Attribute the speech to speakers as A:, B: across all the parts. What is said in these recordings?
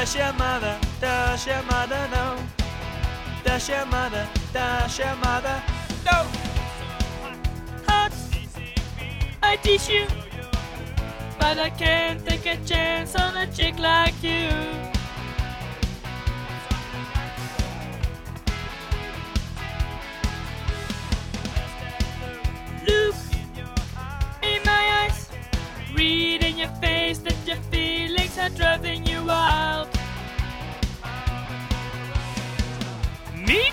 A: Does your mother know? Does your mother know? Heart, I teach you, but I can't take a chance on a chick like you. Look in my eyes, read in your face that your feelings are driving you wild. Me?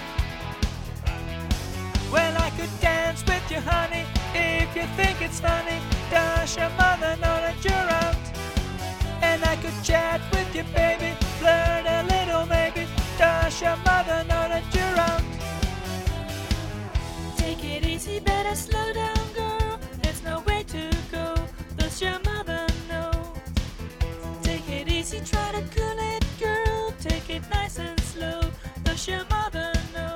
A: Well, I could dance with you, honey, if you think it's funny. Does your mother know that you're out? And I could chat with you, baby, flirt a little maybe. Does your mother know that you're out? Take it easy, better slow down, girl. There's no way to go. Does your mother know? Take it easy, try to cool it, girl. Take it nice and slow. Does your mother know?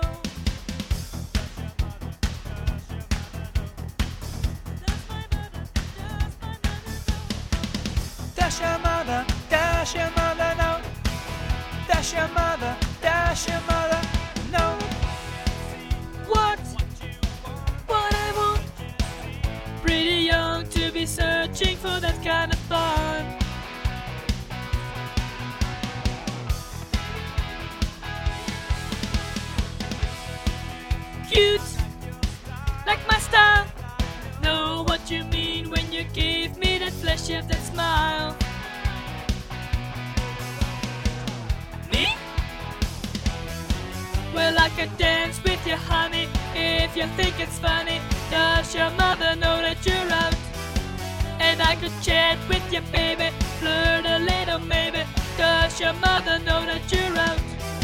A: Does your mother know? Does your mother know? What I want? Pretty young to be searching for that kind of fun. Cute, like my style. Know what you mean when you give me that flash of that smile. Me? Well, I could dance with you, honey, if you think it's funny. Does your mother know that you're out? And I could chat with you, baby, flirt a little maybe. Does your mother know that you're out?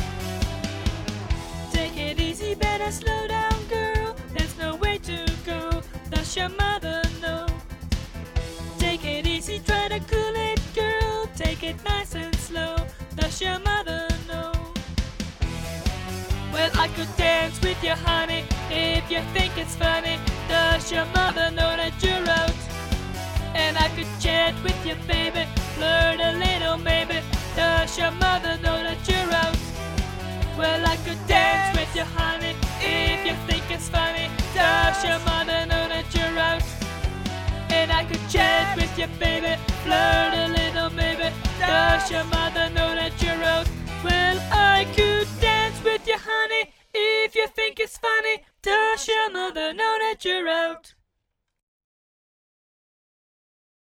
A: Take it easy, better slow down, girl. There's no way to go. Does your mother know? Take it easy, try to cool it, girl. Take it nice and slow. Does your mother know? Well, I could dance with you, honey, if you think it's funny. Does your mother know that you're out? And I could chat with you, baby, flirt a little maybe. Does your mother know that you're out? Well, I could dance with you, honey, if you think it's funny. Does your mother know that you're out? And I could chat with you, baby, flirt a little maybe. Does your mother know that you're out? Well, I could dance with you, honey, if you think it's funny. Does your mother know that you're out?